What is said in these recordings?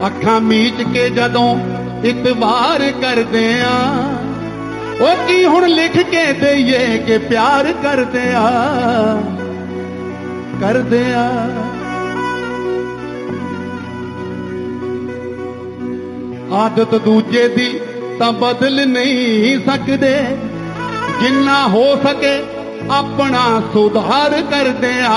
ਅੱਖਾਂ ਮੀਚ ਕੇ ਜਦੋਂ ਇਤਵਾਰ ਕਰਦੇ ਆ ਉਹ ਕੀ ਹੁਣ ਲਿਖ ਕੇ ਦਈਏ ਕਿ ਪਿਆਰ ਕਰਦੇ ਆ ਆਦਤ ਦੂਜੇ ਦੀ ਤਾਂ ਬਦਲ ਨਹੀਂ ਸਕਦੇ ਜਿੰਨਾ ਹੋ ਸਕੇ ਆਪਣਾ ਸੁਧਾਰ ਕਰਦੇ ਆ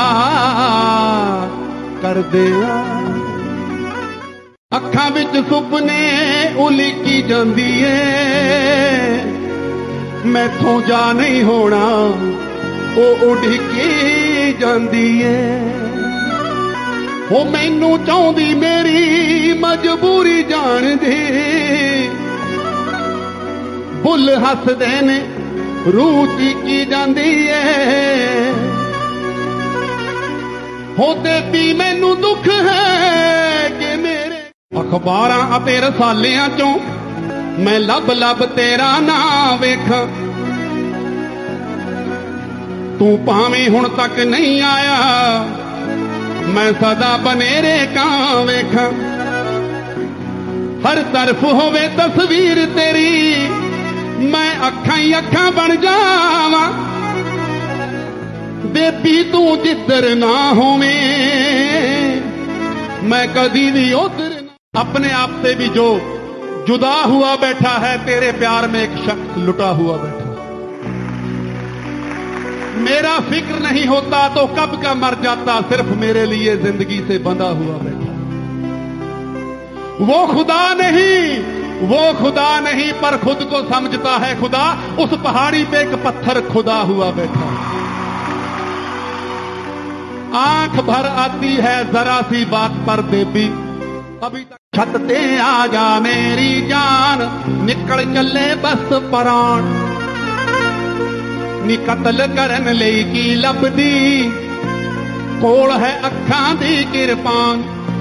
ਅੱਖਾਂ ਵਿੱਚ ਸੁਪਨੇ ਉਲੀਕੀ ਜਾਂਦੀ ਏ ਮੈਥੋਂ ਜਾ ਨਹੀਂ ਹੋਣਾ ਉਹ ਉਡੀਕੀ ਜਾਂਦੀ ਏ ਉਹ ਮੈਨੂੰ ਚਾਹੁੰਦੀ ਮੇਰੀ ਮਜਬੂਰੀ ਜਾਣਦੀ ਬੁੱਲ ਹੱਸਦੇ ਨੇ ਰੂਹ ਚੀਕੀ ਜਾਂਦੀ ਏ ਹੋ ਦੇਤੀ ਮੈਨੂੰ ਦੁੱਖ ਹੈ ਕਿ ਮੇਰੇ ਅਖਬਾਰਾਂ ਅਤੇ ਰਸਾਲਿਆਂ ਚੋਂ ਮੈਂ ਲੱਭ ਤੇਰਾ ਨਾਂ ਵੇਖਾਂ ਤੂੰ ਭਾਵੇਂ ਹੁਣ ਤੱਕ ਨਹੀਂ ਆਇਆ ਮੈਂ ਸਦਾ ਬਨੇਰੇ ਕਾਂ ਵੇਖਾਂ ਹਰ ਤਰਫ ਹੋਵੇ ਤਸਵੀਰ ਤੇਰੀ ਮੈਂ ਅੱਖਾਂ ਹੀ ਅੱਖਾਂ ਬਣ ਜਾਵਾਂ ਬੇਬੀ ਤੂੰ ਜਿੱਧਰ ਨਾ ਹੋਵੇਂ मैं कभी भी उधर अपने आप से भी जो जुदा हुआ बैठा है तेरे प्यार में एक शख्स लुटा हुआ बैठा मेरा फिक्र नहीं होता तो कब का मर जाता सिर्फ मेरे लिए जिंदगी से बंधा हुआ बैठा वो खुदा नहीं पर खुद को समझता है खुदा उस पहाड़ी पे एक पत्थर खुदा हुआ बैठा आंख भर आती है जरा सी बात पर बेबी अभी तक छत ते आ जा मेरी जान निकल चले बस प्राण नी कतल करन लई की लभदी कोल है अखां दी किरपान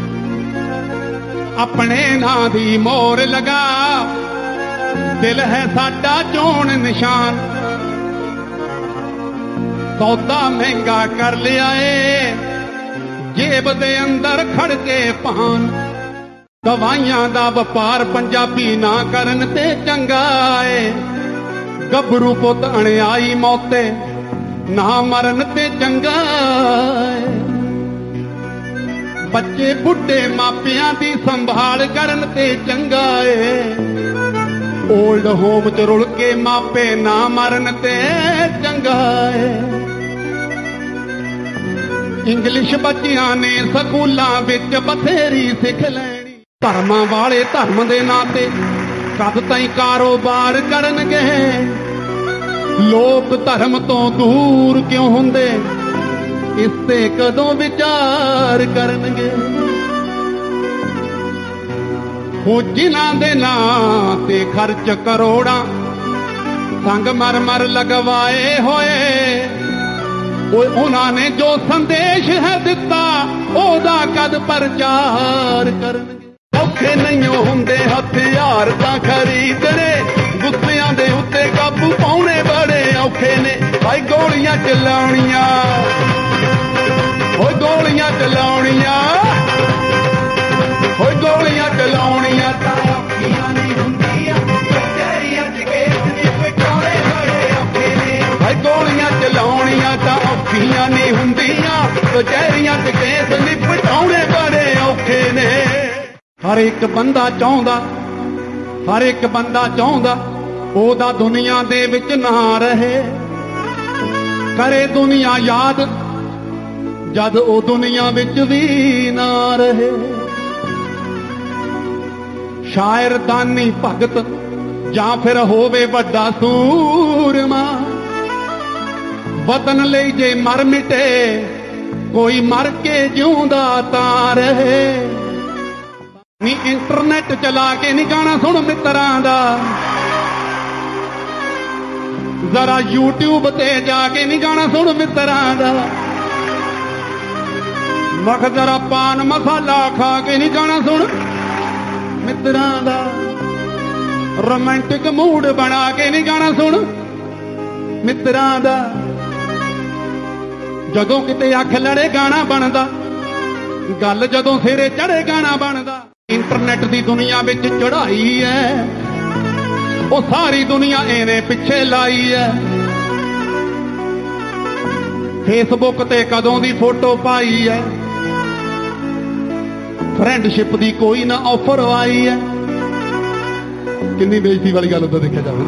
अपने नां दी मोर लगा दिल है साडा चोण निशान सौदा महंगा कर लिया जेब दे अंदर खड़ के पान दवाइयां दा वपार पंजाबी ना करन ते चंगा ए गभरू पुत अणियाई मौते ना मरन ते चंगा ए बच्चे बुढ़े मापियां दी संभाल करन ते चंगा ए ओल्ड होम च रुल के मापे ना मरन ते चंगा ए इंग्लिश बच्चियां ने स्कूलों विच बथेरी सिख लैनी धर्मां वाले धर्म दे नां ते कद ताईं कारोबार करनगे लोग धर्म तो दूर क्यों हुंदे इस ते कदों विचार करनगे हो जिन्हां दे नां ते खर्च करोड़ां संग मर मर लगवाए होए उन्होंने जो संदेश है दिता ओदा कद प्रचार करनगे औखे नहीं हुंदे हथियार तां खरीदने गुस्सियां दे उत्ते काबू पाउणे बड़े औखे ने भाई गोलियां चलाउणियां होए गोलियां चलाउणियां होए गोलियां चलाउणियां तां औखियां नहीं हुंदियां कचहरियां च केस निपटाउने बड़े औखे ने भाई गोलियां चलाउणियां तां औखियां नहीं हुंदियां कचहरियां च केस निपटाउने बड़े औखे ने हर एक बंदा चाहुंदा ओदा दुनिया दे विच ना रहे करे दुनिया याद जद ओ दुनिया विच भी ना रहे शायर दानी भगत जां फिर होवे वड्डा सूरमा वतन लई जे मर मिटे कोई मर के जिउंदा तां रहे नी इंटरनेट चला के नी गाना सुन मित्रां दा जरा यूट्यूब ते जाके नी गाना सुन मित्रां दा मख जरा पान मसाला खा के नी गाना सुन मित्रां दा रोमांटिक मूड बना के नी गाना सुन मित्रां दा जदों किते अख लड़े गाना बनदा गल जदों सिरे चढ़े गाना बनदा इंटरनेट की दुनिया विच चढ़ाई है, वो सारी दुनिया इन्हें पिछे लाई है। फेसबुक ते कदों दी फोटो पाई है, फ्रेंडशिप दी कोई ना ऑफर आई है। कितनी बेइज्जती वाली गल उधर देखा जाए।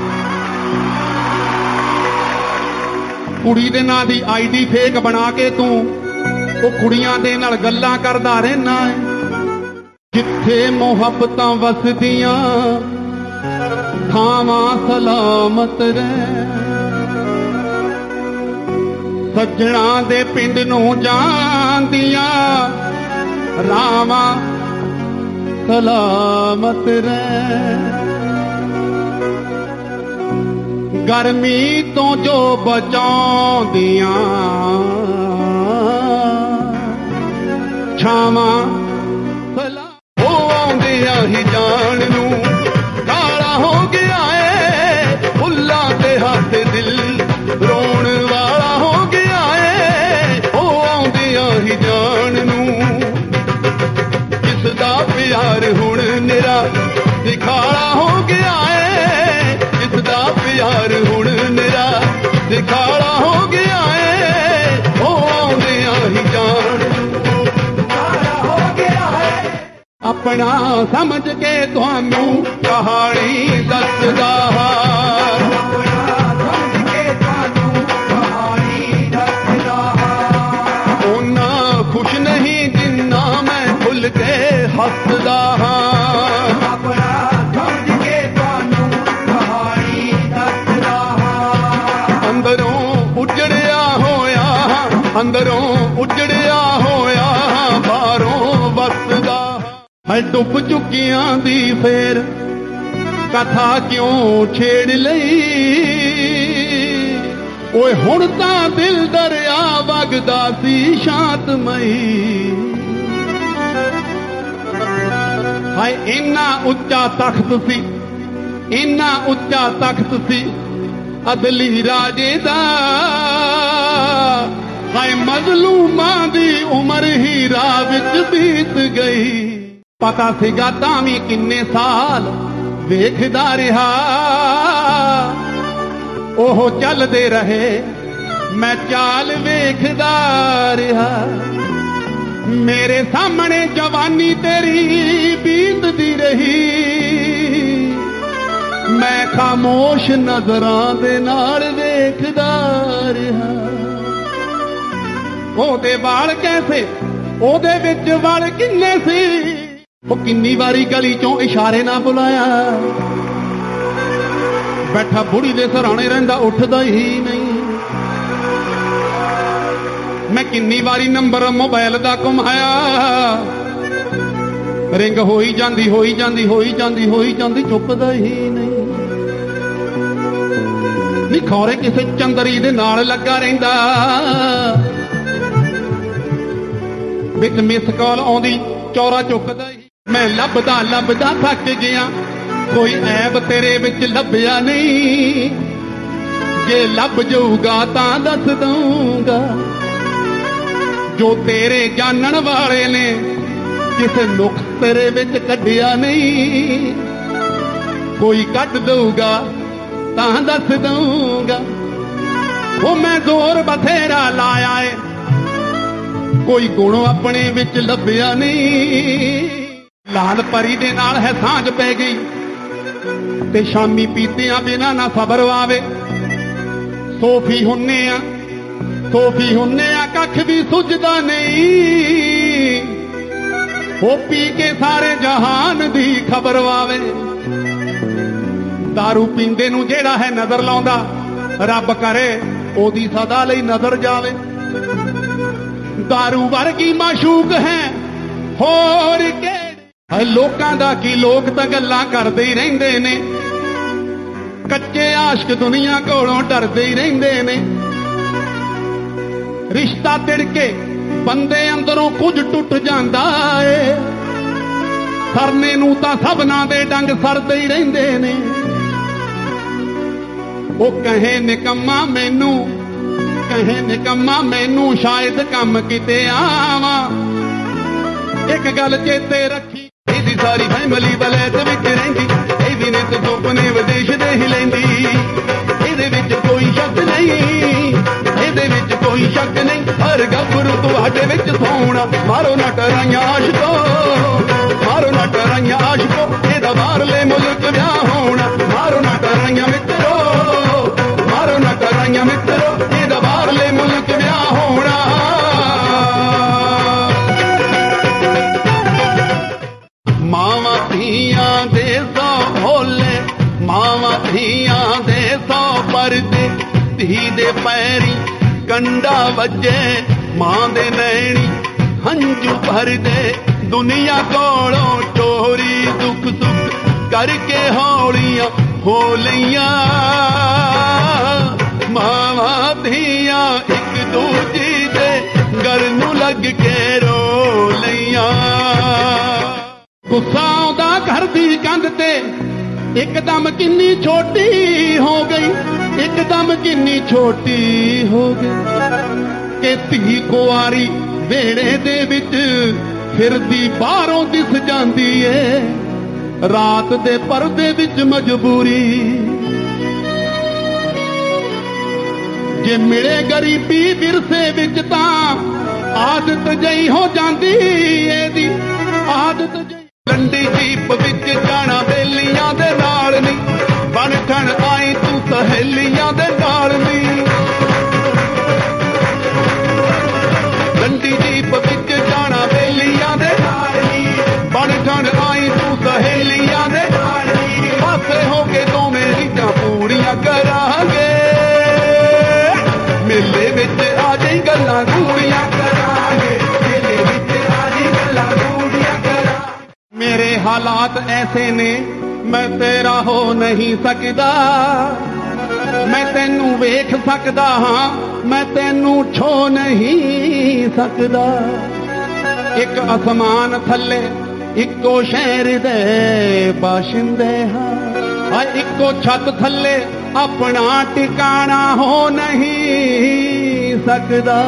कुड़ी दे नां दी आईडी फेक बना के तू वो कुड़ियां दे नाल गल्लां करदा रहना है। जिथे मुहब्बतां वसदियां थावां सलामत रह, सज्जणा दे पिंड नूं जांदियां रावां सलामत रह। गर्मी तो जो बचाउंदियां छावां सलाम हो आउंदियां ही जान नूं काला हो गया है। फुल्लां ते हथ दिल रोण वाला हो गया है। हो आउंदियां ही जान नूं किसदा प्यार हुण निरा दिखाड़ा हो गया है। किसदा प्यार हुण निरा दिखाड़ा हो गया है। हो आउंदियां ही जान हो गया है। अपना समझ के तुहानू कहानी दसदा ओना खुश नहीं जिन्ना मैं खुल के हसदा अंदरों उजड़िया होया बाहरों वसदा है। डुब चुकियां दी फेर कथा क्यों छेड़ लई। ओए हुण तां दिल दरिया वगदा सी शांतमई। हाय इन्ना उच्चा तख्त सी, इन्ना उच्चा तख्त सी अदली राजे दा। हाय मजलूमां दी उम्र ही राह विच बीत गई। पता सीगा तां वी किन्ने साल वेखदा रहा। ओह चलदे रहे मैं चाल वेखदा रहा। मेरे सामने जवानी तेरी बीतदी रही। मैं खामोश नजरां दे नाल वेखदा रहा। ओदे वाल कैसे ओदे विच वाल किन्ने सी। वो किन्नी वारी गली चों इशारे ना बुलाया। बैठा बुढ़ी दे सराणे रहिंदा उठदा ही नहीं। मैं किन्नी वारी नंबर मोबाइल दा घुमाया। रिंग होई जांदी होई जांदी होई जांदी होई जांदी चुकदा ही नहीं। नी खौरे किसे चंदरी दे नाल लगा रहिंदा। विच मिस कॉल आउंदी चौरा चुकदा ही। मैं लभदा लभदा थक गया कोई ऐब तेरे विच लभया नहीं। जे लभ जाऊगा तां दस दूंगा। जो तेरे जानन वाले ने किसे नुक्स तेरे विच कढिया नहीं। कोई कढ दूगा तां दस दूंगा। वो मैं जोर बथेरा लाया है कोई गुण अपने विच लभया नहीं। लाल परी दे नाल है सांझ पै गई ते शामी पीतियां बिना ना सबर आवे। सोफी हुन्ने आ कख भी सुझदा नहीं। वो पी के सारे जहान दी खबर आवे। दारू पींदे नूं जेड़ा है नजर लाउंदा रब करे ओदी सदा लई नजर जावे। दारू वर्गी माशूक है होर के लोकां दा की लोग तां गल्लां करदे ही रहिंदे ने। कच्चे आशिक दुनिया कोलों डरदे ही रहिंदे ने। रिश्ता तिड़के बंदे अंदरों कुछ टुट जांदा है। सरने नूं तां सबना दे डंग सरदे ही रहिंदे ने। ओ कहे निकम्मा मैनू शायद कम किते आवां। एक गल चेते रखी सारी फैमिली वलैत विच रहिंदी, ये भी नित सुपने विदेश दे ही लैंदी। इहदे विच कोई शक नहीं, इहदे विच कोई शक नहीं, हर गभरू तुहाडे विच सोहना। मारो ना टराइयां आशिको, मारो ना टराइयां आशिको, इहदा बाहरले मुल्क विआह होना। मारो ना टराइयां मित्रो, मारो ना टराइयां मित्रो, इहदा बाहरले मुल्क विआह होना। मावां धीआं दे सौ होले, मावां धीआं दे सौ परदे, धी दे पैरी कंडा वजे, मां दे नैणी हंजू भर दे। दुनिया कोलों चोरी दुख सुख करके हौलियां हो लईयां, मावां धीआं एक दूजी दे घर नूं लग के रो लईयां। गुस्सा आउंदा घर दी कंध ते, एकदम किन्नी छोटी हो गई, एकदम किन्नी छोटी हो गई कि धी कुआरी वेड़े दे विच फिरदी बाहरों दिस जांदी ए, रात दे पर्दे विच मजबूरी। जे मिले गरीबी विरसे विच तां आदत जई हो जांदी, एदी आदत जई। लंडी जीप विच जाना बेलियां दे नाल नी, बन ठण आई तू सहेलियां दे नाल नी। लंडी जीप विच जाना बेलियां दे नाल नी, बन ठण आई तू सहेलियां दे नाल नी। पासे हो के दोवें रीझां पूरियां करांगे, मेले विच आ जाई गल्लां गूड़ियां करांगे, मेले विच आ जाई गल्लां गूड़ियां करांगे। मेरे हालात ऐसे ने मैं तेरा हो नहीं सकदा, मैं तेनू वेख सकदा हां, मैं तेनू छो नहीं सकदा। एक आसमान थल्ले इक्को शहर दे बाशिंदे हां, इक्को छत थल्ले अपना ठिकाना हो नहीं सकदा।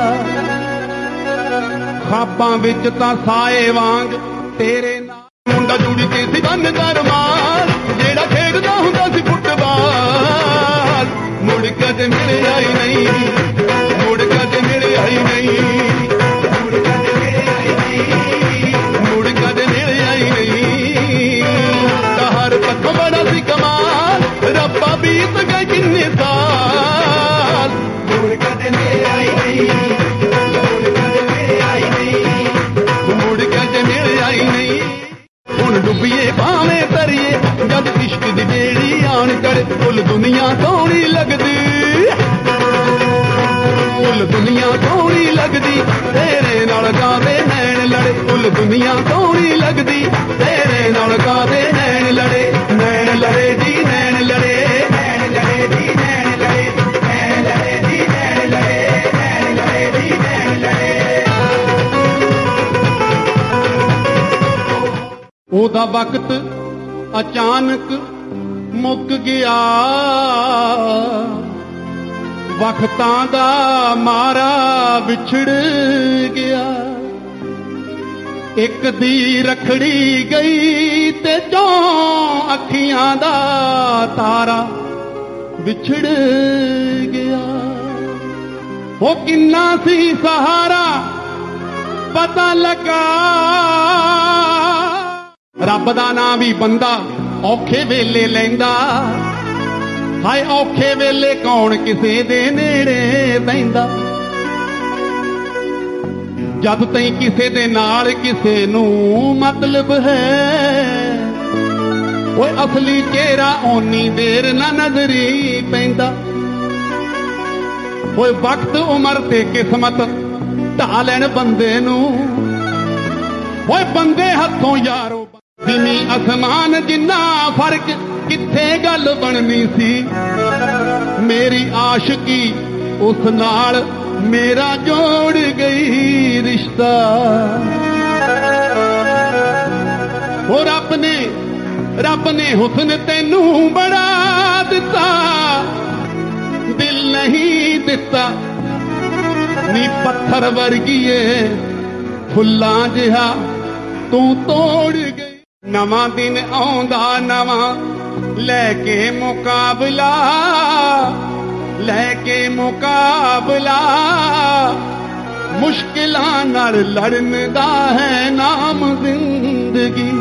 ख्वाबां विच तां साए वांग तेरे नाल मुंडा जुड़ी के सी बन दरबार, जेड़ा खेडदा हुंदा सी फुटबाल। मुड़ कदे मिले आई नहीं, मुड़ कदे मिले आई नहीं, मुड़ कदे मिले आई नहीं, मुड़ कदे मिले आई नहीं। हर पक्खों बड़ा सी कमाल, रब्बा बीत गए किन्ने साल। मुड़ कदे मिले आई नहीं, मुड़ कदे मिले आई नहीं, मुड़ कदे मिले आई नहीं। हुण डुबिए भावें तरिए जद इश्क दी बेड़ी आन चढ़े, कुल दुनिया सोहनी लगदी, कुल दुनिया सोहनी लगदी, तेरे नाल कादे नैन लड़े। कुल दुनिया सोहनी लगदी, तेरे नाल कादे नैन लड़े। नैन लड़े जी नैन लड़े, नैन लड़े जी नैन लड़े, नैन लड़े जी नैन लड़े, नैन लड़े जी नैन लड़े। ओदा वक्त अचानक मुक गया, वक्तां दा मारा विछड़ गया। एक दी रखड़ी गई ते चौ अखियां दा तारा विछड़ गया। वो किन्ना सी सहारा पता लगा, रब दा नाम भी बंदा औखे वेले लैंदा। हाय औखे वेले कौन किसे दे नेड़े बहिंदा, जद तई किसे दे नाल किसे नू मतलब है। ओए असली चेहरा ओनी देर ना नजरी पैंदा। ओए वक्त उमर ते किस्मत ढा लैण बंदे नू। ओए बंदे हथों यारो जिमी आसमान जिन्ना फर्क किथे गल बननी सी। मेरी आशिकी उस नाल मेरा जोड़ गई रिश्ता। और रब ने हुस्न तेनू बड़ा दिता, दिल नहीं दिता नी पत्थर वर्गीए फुल्लां जिहा तू तोड़ गई। ਨਵਾਂ ਦਿਨ ਆਉਂਦਾ ਨਵਾਂ ਲੈ ਕੇ ਮੁਕਾਬਲਾ, ਲੈ ਕੇ ਮੁਕਾਬਲਾ, ਮੁਸ਼ਕਿਲਾਂ ਨਾਲ ਲੜਨ ਦਾ ਹੈ ਨਾਮ ਜ਼ਿੰਦਗੀ।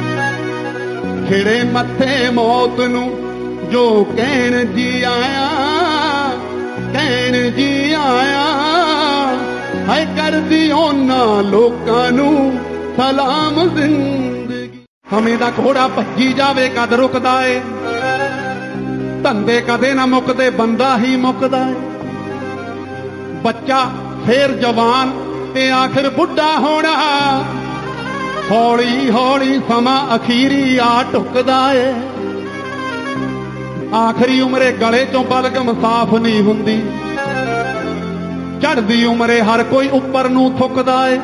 ਖਿੜੇ ਮੱਥੇ ਮੌਤ ਨੂੰ ਜੋ ਕਹਿਣ ਜੀ ਆਇਆ, ਕਹਿਣ ਜੀ ਆਇਆ, ਹੈ ਕਰਦੀ ਉਹਨਾਂ ਲੋਕਾਂ ਨੂੰ ਸਲਾਮ ਜ਼ਿੰਦਗੀ। ਸਮੇਂ ਦਾ ਘੋੜਾ ਭੱਜੀ ਜਾਵੇ ਕਦ ਰੁਕਦਾ ਏ, ਧੰਦੇ ਕਦੇ ਨਾ ਮੁੱਕਦੇ ਬੰਦਾ ਹੀ ਮੁੱਕਦਾ ਏ। ਬੱਚਾ ਫੇਰ ਜਵਾਨ ਤੇ ਆਖਿਰ ਬੁੱਢਾ ਹੋਣਾ, ਹੌਲੀ ਹੌਲੀ ਸਮਾਂ ਅਖੀਰੀ ਆ ਢੁਕਦਾ ਏ। ਆਖਰੀ ਉਮਰੇ ਗਲੇ ਚੋਂ ਬਲਗਮ ਸਾਫ਼ ਨਹੀਂ ਹੁੰਦੀ, ਚੜ੍ਹਦੀ ਉਮਰੇ ਹਰ ਕੋਈ ਉੱਪਰ ਨੂੰ ਥੁੱਕਦਾ ਏ।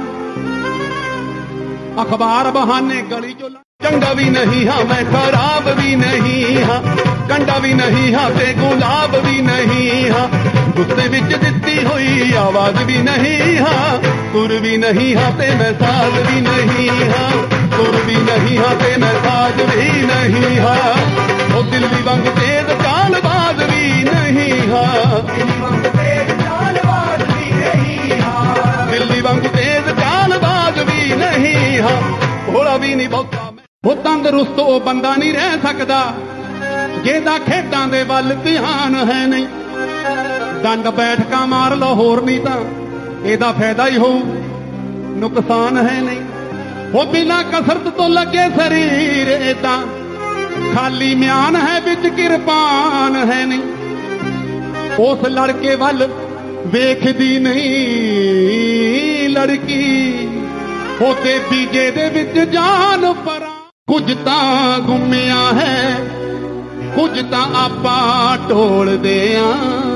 ਅਖਬਾਰ ਬਹਾਨੇ ਗਲੀ ਚੋਂ ਚੰਗਾ ਵੀ ਨਹੀਂ ਹਾਂ ਮੈਂ ਖਰਾਬ ਵੀ ਨਹੀਂ ਹਾਂ, ਕੰਡਾ ਵੀ ਨਹੀਂ ਹਾਂ ਤੇ ਗੁਲਾਬ ਵੀ ਨਹੀਂ ਹਾਂ, ਗੁੱਸੇ ਵਿੱਚ ਦਿੱਤੀ ਹੋਈ ਆਵਾਜ਼ ਵੀ ਨਹੀਂ ਹਾਂ, ਸੁਰ ਵੀ ਨਹੀਂ ਹਾਂ ਤੇ ਮੈਂ ਸਾਜ਼ ਵੀ ਨਹੀਂ ਹਾਂ, ਸੁਰ ਵੀ ਨਹੀਂ ਹਾਂ ਤੇ ਮੈਂ ਸਾਜ਼ ਵੀ ਨਹੀਂ ਹਾਂ। ਉਹ ਦਿੱਲੀ ਵਾਂਗ ਤੇਜ਼ ਚਾਲਬਾਜ਼ ਵੀ ਨਹੀਂ ਹਾਂ, ਦਿੱਲੀ ਵਾਂਗ ਤੇਜ਼ ਚਾਲਬਾਜ਼ ਵੀ ਨਹੀਂ ਹਾਂ, ਦਿੱਲੀ ਵਾਂਗ ਤੇਜ਼ ਚਾਲਬਾਜ਼ ਵੀ ਨਹੀਂ ਹਾਂ, ਭੋਲਾ ਵੀ ਨਹੀਂ ਬਹੁਤਾ। ਉਹ ਤੰਦਰੁਸਤ ਉਹ ਬੰਦਾ ਨਹੀਂ ਰਹਿ ਸਕਦਾ ਜਿਹਦਾ ਖੇਡਾਂ ਦੇ ਵੱਲ ਧਿਆਨ ਹੈ ਨਹੀਂ। ਡੰਡ ਬੈਠਕਾਂ ਮਾਰ ਲਓ ਹੋਰ ਨਹੀਂ ਤਾਂ ਇਹਦਾ ਫਾਇਦਾ ਹੀ ਹੋਊ, ਨੁਕਸਾਨ ਹੈ ਨਹੀਂ। ਉਹ ਬਿਨਾਂ ਕਸਰਤ ਤੋਂ ਲੱਗੇ ਸਰੀਰ ਏਦਾਂ ਖਾਲੀ ਮਿਆਨ ਹੈ ਵਿੱਚ ਕਿਰਪਾਨ ਹੈ ਨਹੀਂ। ਉਸ ਲੜਕੇ ਵੱਲ ਵੇਖਦੀ ਨਹੀਂ ਲੜਕੀ, ਉਹਦੇ ਬੀਜੇ ਦੇ ਵਿੱਚ ਜਾਨ ਪਰਾਂ। ਕੁਝ ਤਾਂ ਗੁੰਮਿਆ ਹੈ ਕੁਝ ਤਾਂ ਆਪਾਂ ਢੋਲਦੇ ਆਂ,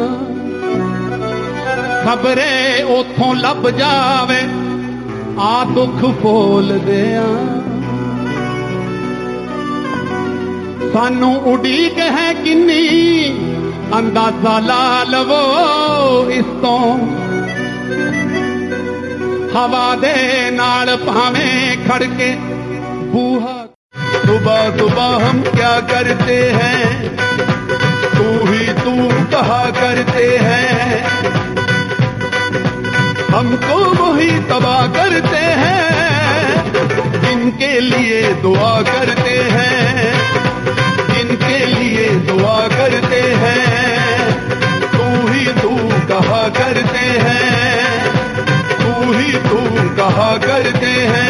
ਖਬਰੇ ਉਥੋਂ ਲੱਭ ਜਾਵੇ ਆ ਦੁੱਖ ਫੋਲਦੇ ਆਂ। ਸਾਨੂੰ ਉਡੀਕ ਹੈ ਕਿੰਨੀ ਅੰਦਾਜ਼ਾ ਲਾ ਲਵੋ ਇਸ ਤੋਂ, ਹਵਾ ਦੇ ਨਾਲ ਭਾਵੇਂ ਖੜਕੇ बूहा। सुबह सुबह हम क्या करते हैं, तू ही तू कहा करते हैं, हमको वही तबाह करते हैं जिनके लिए दुआ करते हैं, जिनके लिए दुआ करते हैं। तू ही तू कहा करते हैं, तू ही तू कहा करते हैं।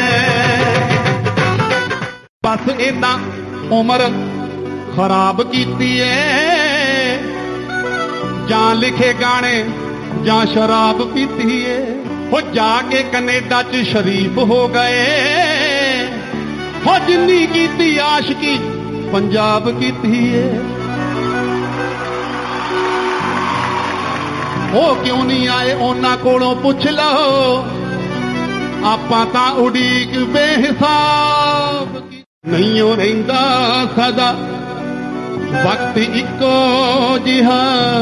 बस इदा उम्र खराब कीती है, जां लिखे गाने जां शराब पीती है। हो जाके कनेडा च शरीफ हो गए, हो जिन्नी कीती आशिकी पंजाब कीती है। हो क्यों नहीं आए उन्हां कोलों पुछ लो, आपां तां उड़ीक बेहिसाब। नहीं रहिंदा सदा वक्त इको जिहा,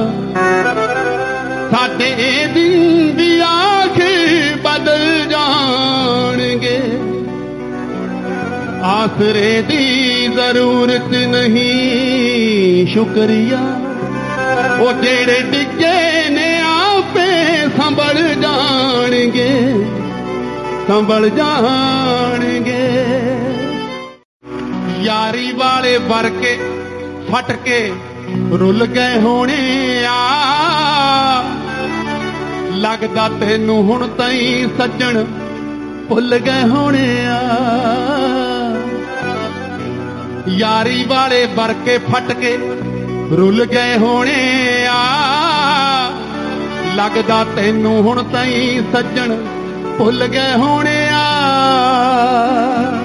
साडे दिन भी आखिर बदल जाणगे। आसरे दी जरूरत नहीं शुक्रिया, वो जेड़े डिगे ने आपे संभल जाणगे, संभल जाणगे। यारी वाले वरके फट के रुल गए होने आ, लगदा तेनू हुण तई सज्जण भुल गए होने आ। यारी वाले वरके फट के रुल गए होने आ, लगदा तेनू हुण तई सज्जण भुल गए होने आ।